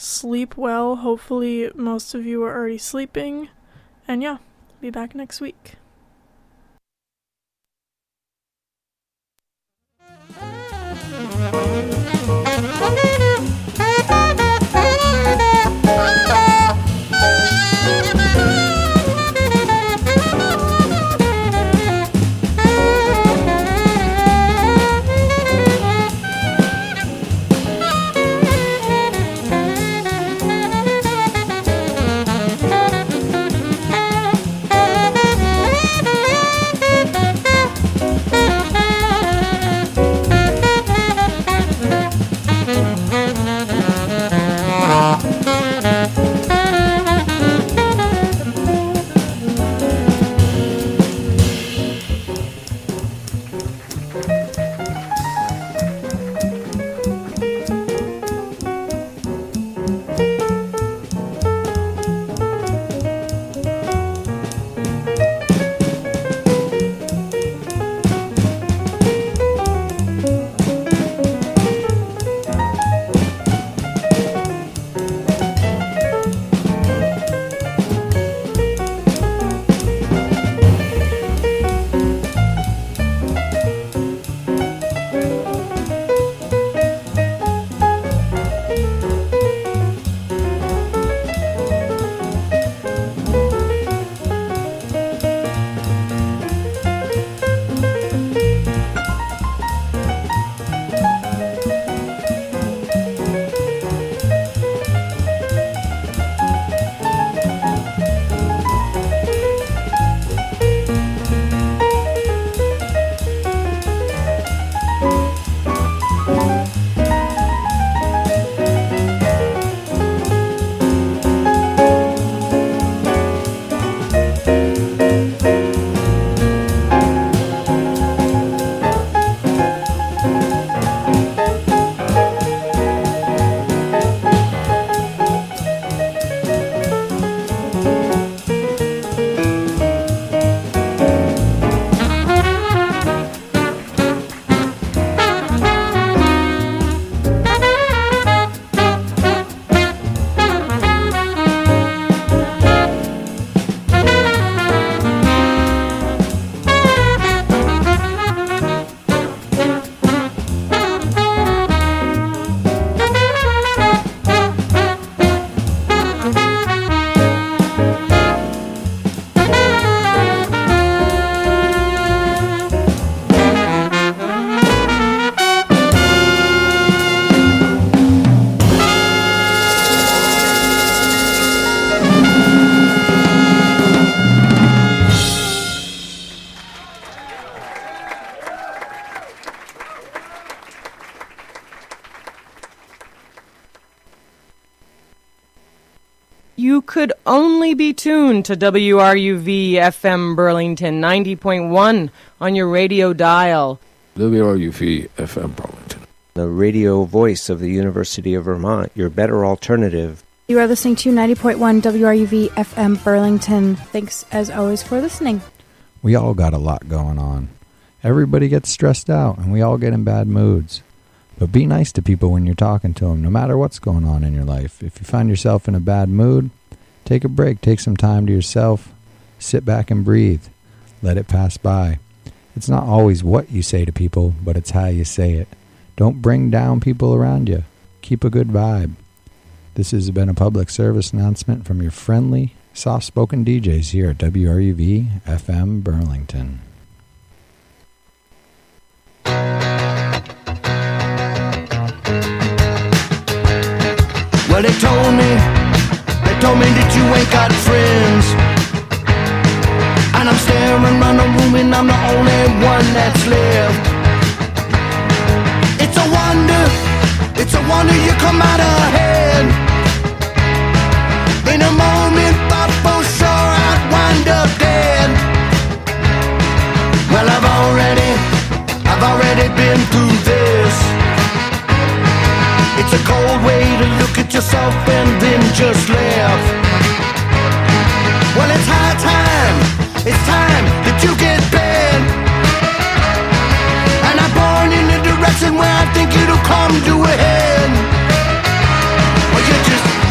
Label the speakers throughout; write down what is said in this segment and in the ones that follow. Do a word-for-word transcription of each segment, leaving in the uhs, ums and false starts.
Speaker 1: sleep well. Hopefully most of you are already sleeping. And yeah, be back next week.
Speaker 2: You could only be tuned to W R U V F M Burlington ninety point one on your radio dial.
Speaker 3: W R U V F M Burlington,
Speaker 4: the radio voice of the University of Vermont, your better alternative.
Speaker 5: You are listening to ninety point one W R U V F M Burlington. Thanks, as always, for listening.
Speaker 6: We all got a lot going on. Everybody gets stressed out, and we all get in bad moods. But be nice to people when you're talking to them, no matter what's going on in your life. If you find yourself in a bad mood, take a break, take some time to yourself, sit back and breathe. Let it pass by. It's not always what you say to people, but it's how you say it. Don't bring down people around you. Keep a good vibe. This has been a public service announcement from your friendly, soft-spoken D Js here at W R U V F M Burlington.
Speaker 7: Well, they told me, they told me that you ain't got friends. And I'm staring around the room and I'm the only one that's left. It's a wonder, it's a wonder you come out ahead. In a moment, thought for sure I'd wind up dead. Well, I've already, I've already been through this. It's a cold way to look at yourself and then just laugh. Well, it's high time, it's time that you get bad. And I'm born in the direction where I think it'll come to a head. Well, you just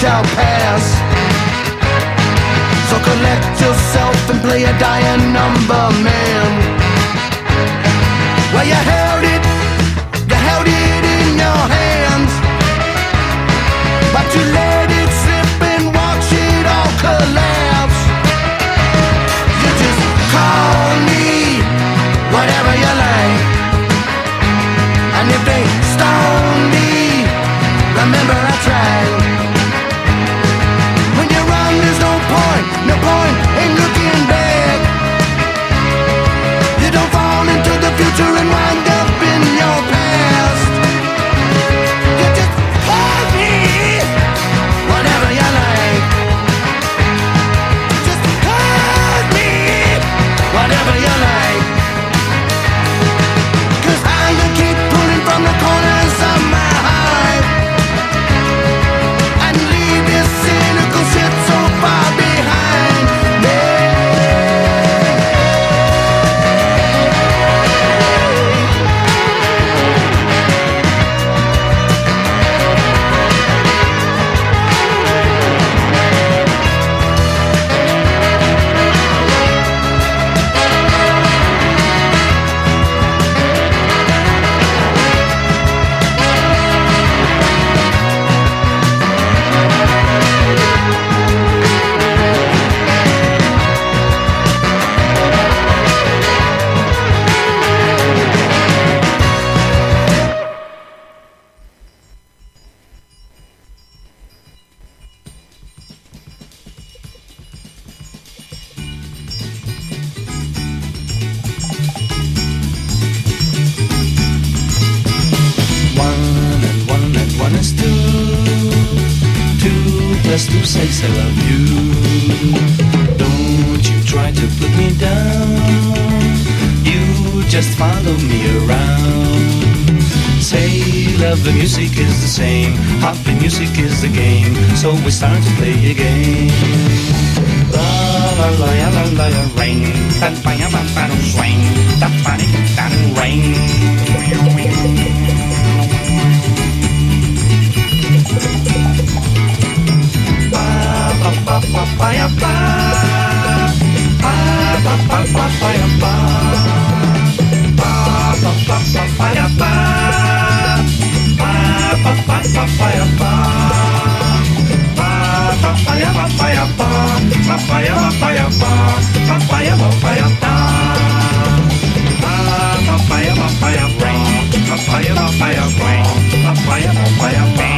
Speaker 7: shall pass. So collect yourself and play a dying number, man. Well, you held it, you held it in your hands, but you let it slip and watch it all collapse. You just call me whatever you like, and if they stone me, remember I tried. When you run, there's no point, no point in looking back. You don't fall into the future and wind up in your past. You just call me whatever you like. Just call me whatever you like. 'Cause I'm gonna keep pulling from the corners of my heart and leave this cynical shit so far behind me.
Speaker 8: One and one and one is two. Two plus two says I love you. Don't you try to put me down. You just follow me around. Say love the music is the same. Happy music is the game. So we start to play a game. La la la la la la la ring. That ba ya ba ba swing. That ba di da ring. Ba ba ba ba ba ya ba. Ba ba ba ba ba ya ba. Ba ba ba ba ba ya ba. Ba ba ba ba ba ya ba. Ba ba ba ya ba ba ya ba. Ba ba ya ba ba ya ba. Ba ba ya ba ba ya ba. Ba ba ba ya ba ba ya ba. Ba ba ya ba ba ya ba. Ba ba ya ba ba ya ba.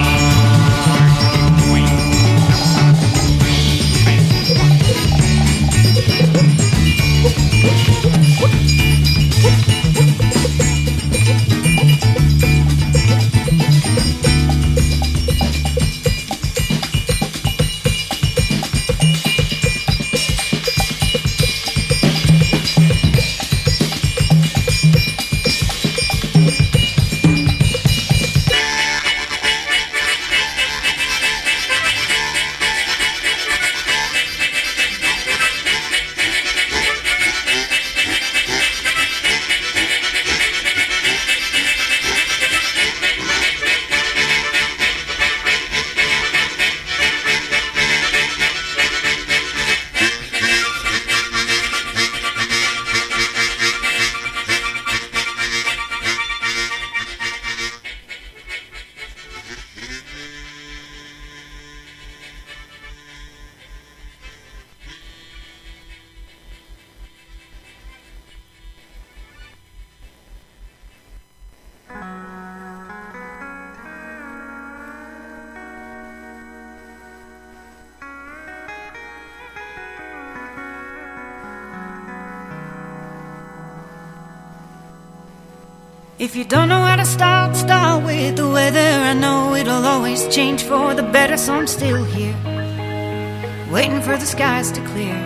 Speaker 9: If you don't know how to start, start with the weather. I know it'll always change for the better, so I'm still here, waiting for the skies to clear.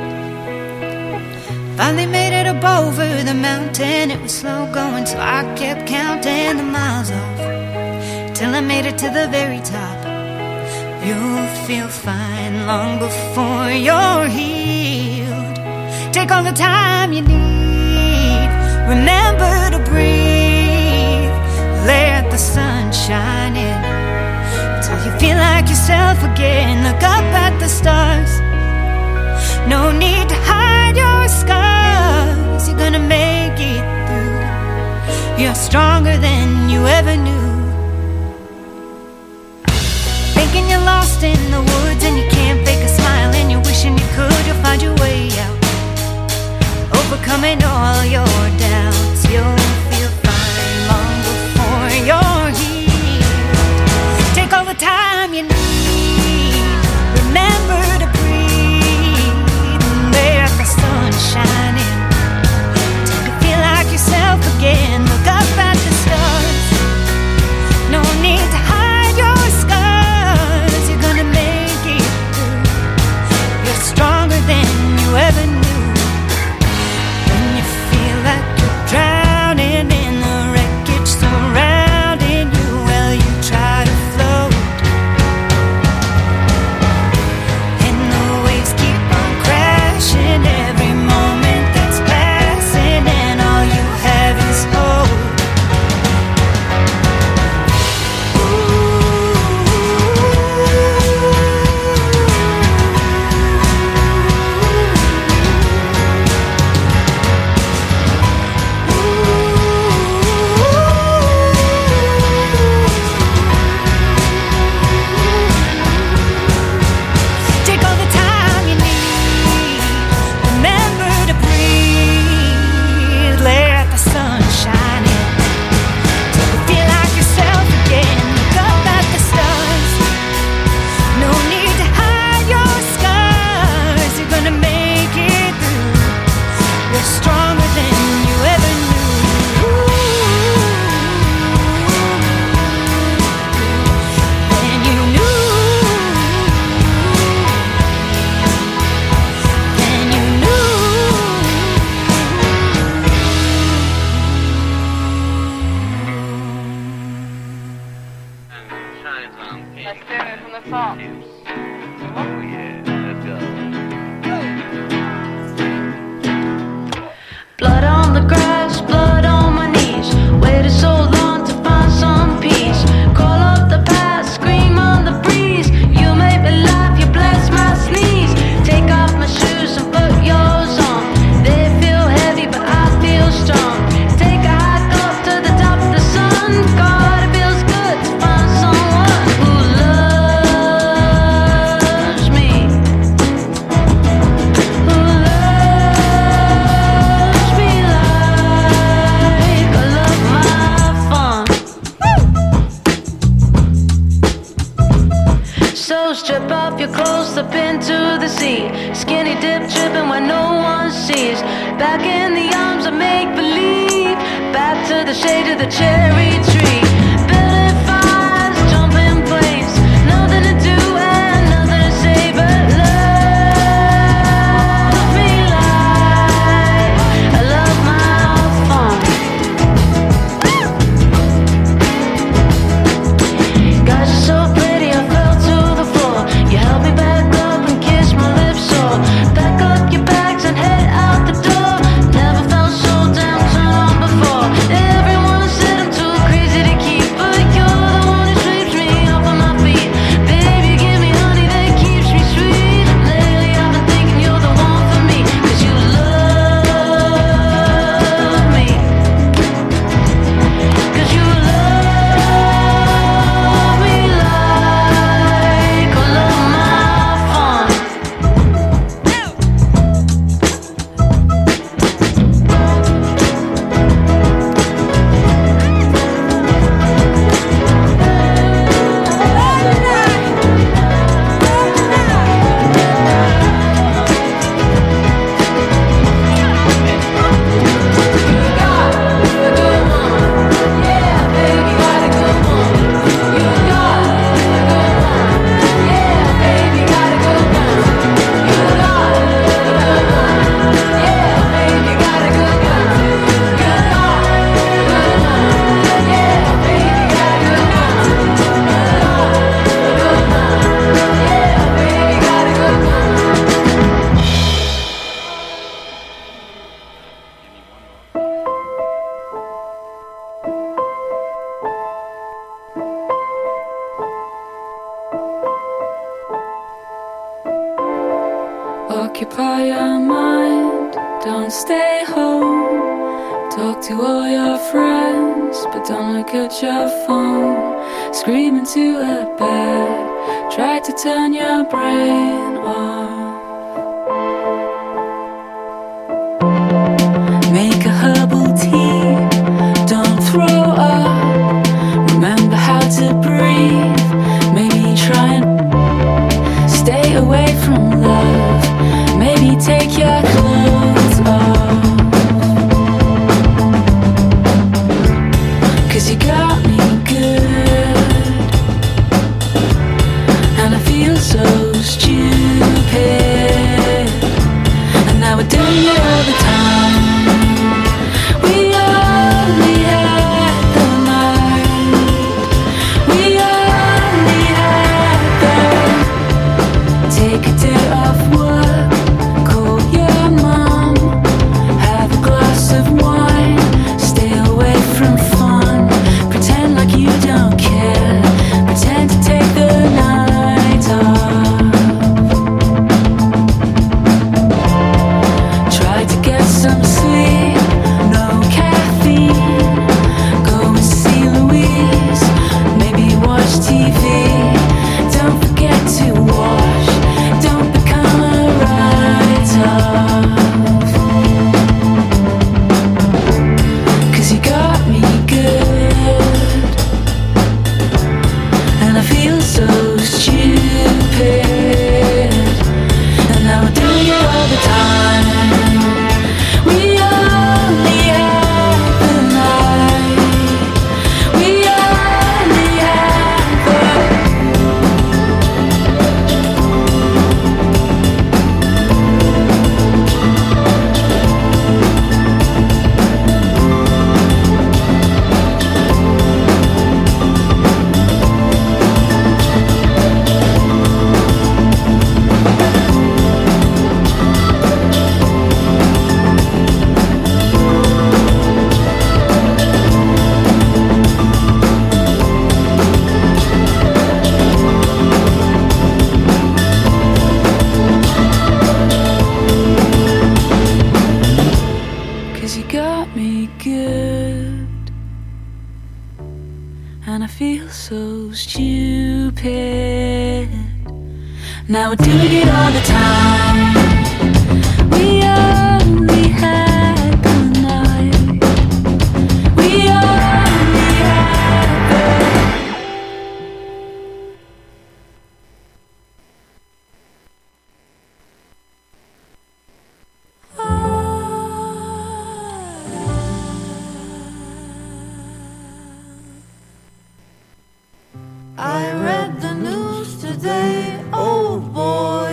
Speaker 9: Finally made it up over the mountain. It was slow going, so I kept counting the miles off till I made it to the very top. You'll feel fine long before you're healed. Take all the time you need. Remember to breathe. Let the sun shine in. till you feel like yourself again. Look up at the stars. No need to hide your scars. You're gonna make it through. You're stronger than you ever knew. Thinking you're lost in the woods and you can't fake a smile and you're wishing you could. You'll find your way out, overcoming all your doubts. You'll feel fine long before you're healed. Take all the time you need. Remember to breathe and let the sun shine in till you feel like yourself again. Look up at the stars. No need to hide your scars. You're gonna make it through. You're stronger than you ever knew. Drowning in the wreckage surrounding you, well, you try to float, and the waves keep on crashing every moment that's passing, and all you have is hope.
Speaker 10: Never felt so damn calm before. Everyone said I'm too crazy. Don't stay home. Talk to all your friends, but don't look at your phone. Scream into a bed. Try to turn your brain off. Make a herbal tea. Don't throw up. Remember how to breathe. Maybe try and stay away from love. Maybe take your clothes off. 'Cause you got me good, and I feel so stupid. And now we're doing it all the time. We only had the night. We only had the. Take a day off work. Call your mom. Have a glass of wine. Stay away from fun. Pretend like you don't care. Pretend to take the night off. Try to get some sleep. No caffeine. Go and see Louise. Maybe watch T V. Don't forget to wash. Don't become a writer. 'Cause you got me good, and I feel so stupid. And now we're doing it all the time. We only had the night. We only had the. Cause you got me good, and I feel so stupid. Now we're doing it all the time. We only had the night. We only had the.
Speaker 11: I read the news today, oh boy,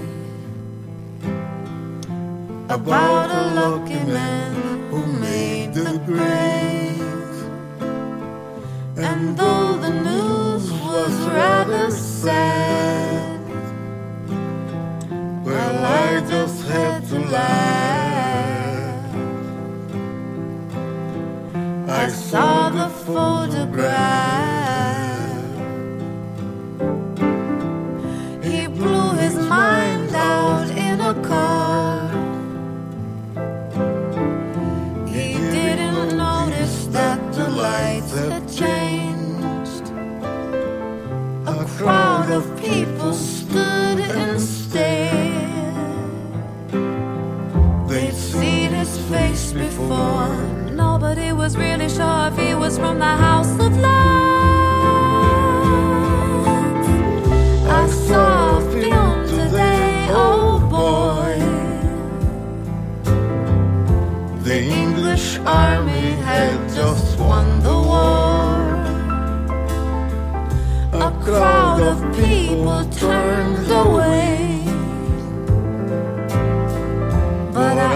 Speaker 11: about a lucky man who made the grade. And though the news was rather sad, well, I just had to laugh. I saw the photograph. He blew his mind out in a car. He didn't notice that the lights had changed. A crowd of people stood and stared. They'd seen his face before. Nobody was really sure if he was from the House of Lords. I saw a film today, oh boy. The English army had just won the war. A crowd of people turned away.